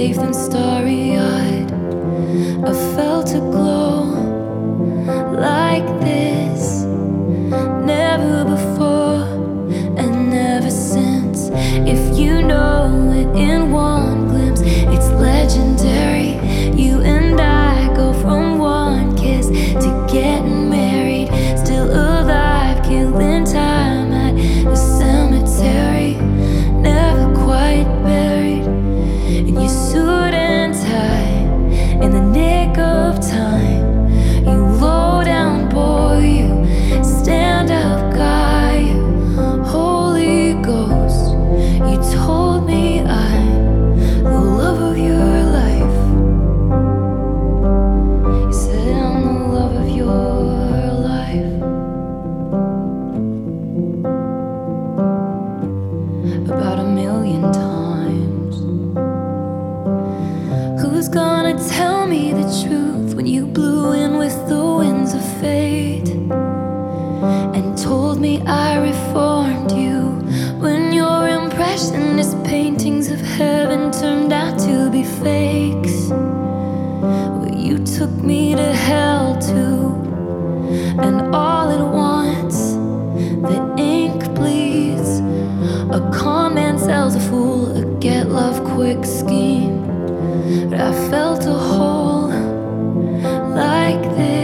safe and starry-eyed. I felt a glow like this, never before and never since. If you know it in one glimpse, it's legendary. You and I go from one kiss to getting married, still alive, killing time at the cemetery, never quite buried in your suit and tie. In the nick of time, you low down boy, you stand up guy, you Holy Ghost. You told me I'm the love of your life. You said I'm the love of your life. About a million times. Who's gonna tell me the truth when you blew in with the winds of fate and told me I reformed you, when your impressionist paintings of heaven turned out to be fakes? Well, you took me to hell too, and all at once the ink bleeds. A con man sells a fool a get love quick scheme, but I felt a hole like this.